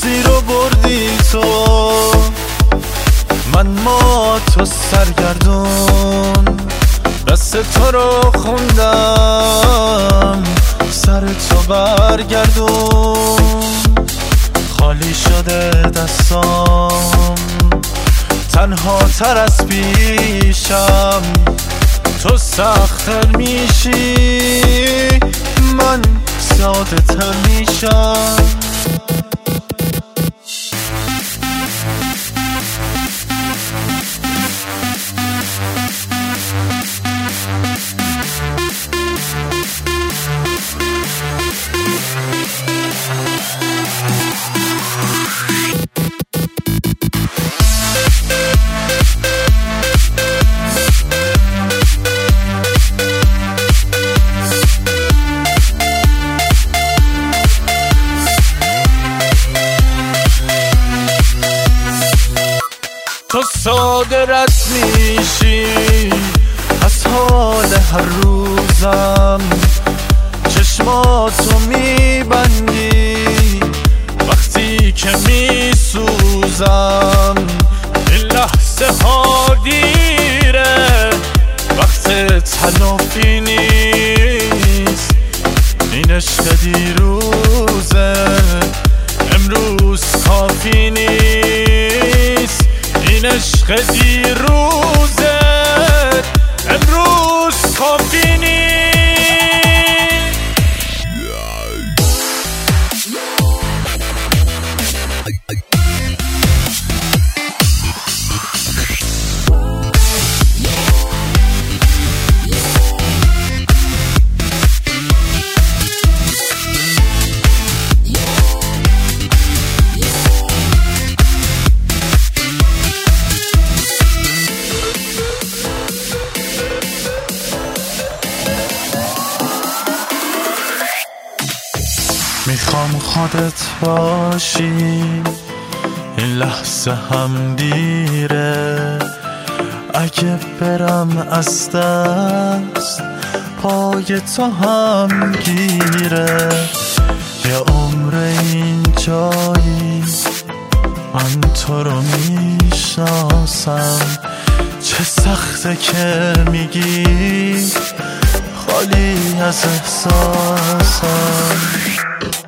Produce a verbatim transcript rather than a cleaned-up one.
وقتی رو بردی تو، من ما تو سرگردون دست تو رو خوندم، سر تو برگردون. خالی شده دستام، تنها تر از پیشم، تو سخت‌تر میشی من ساده تر میشم. تو ساده رد میشی از حال هر روزم، چشماتو میبندی وقتی که میسوزم. این لحظه ها دیره، وقت تلافی نیست. این عشق دیروزه، امروز کافی نیست. این عشق دیروزه، امروز کافی نیست. میخوام خودت باشی، این لحظه هم دیره. اگه برم از دست پای تو هم گیره. یه عمر این جایی من تو رو میشناسم. چه سخته که میگی خالی از احساسم.